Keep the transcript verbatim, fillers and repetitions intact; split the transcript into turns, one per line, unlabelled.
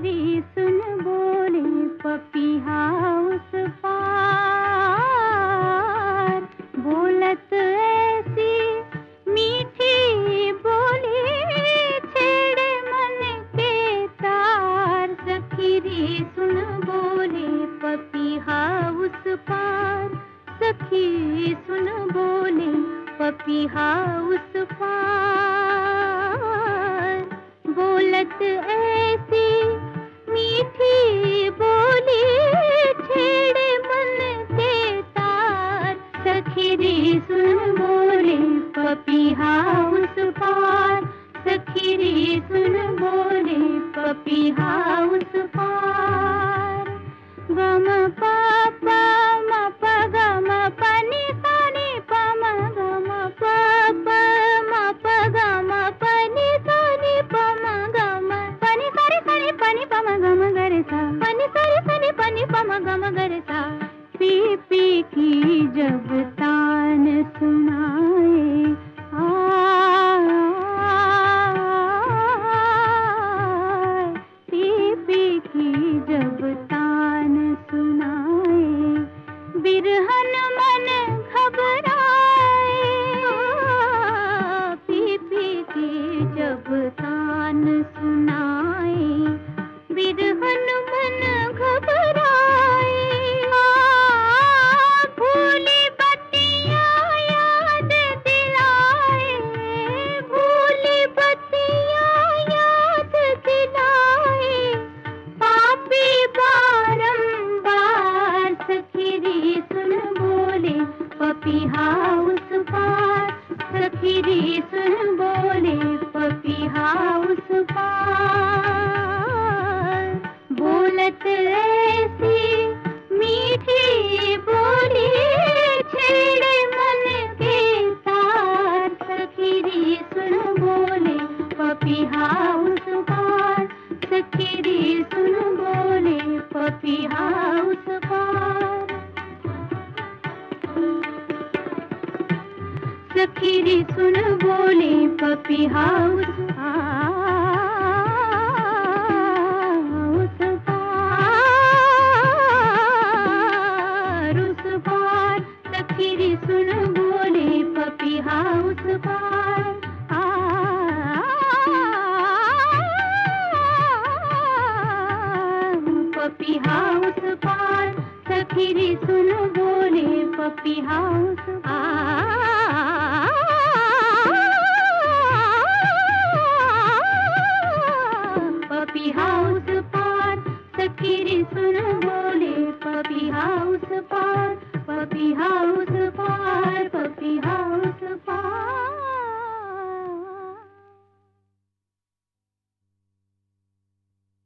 सखीरी सुन बोले पपीहा उस पार, बोलत ऐसी मीठी बोली छेड़े मन के तार। सखीरी सुन बोले पपीहा उस पार, सखी सुन बोले पपीहा उस पार, बोलत ऐसी मीठी बोली छेड़े मन के तार। सखीरी सुन बोले पपीहा उस पार, सखीरी सुन बोले पपीहा उस पार। गम पापा म प गम पनि सनि पम गम पापा म प गम पनि सनि पम गम पनि सरि सनि पनि पम गम गरे सा, पनि सरि सनि पनि पम गम गरे सा। पी पी की जब तान सुनाए आ, पी पी की जब तान सुनाए, बिरहन मन घबराए। पी पी की जब तान सुनाए, बिरहन मन घबराए। भूली बत्तियाँ याद दिलाए, भूली बत्तियाँ याद दिलाए, पापी बारंबार। सखीरी सुन बोले पपीहा उस पार, सखीरी सुन बोले पपीहा उस पार, बोलत ऐसी मीठी बोली छेड़े मन के तार। सखीरी सुन बोले पपीहा उस पार, सखीरी सुन बोले पपीहा उस पार। सखीरी सुन बोले पपीहा उस पार, उस पार, उस पार। सखीरी सुन बोले पपीहा उस पार, आ, पपीहा उस पार। सखीरी सुन बोले पपीहा उस पार, पपीहा उस पार। सखीरी सुन बोले पपीहा उस पार, पपीहा उस पार।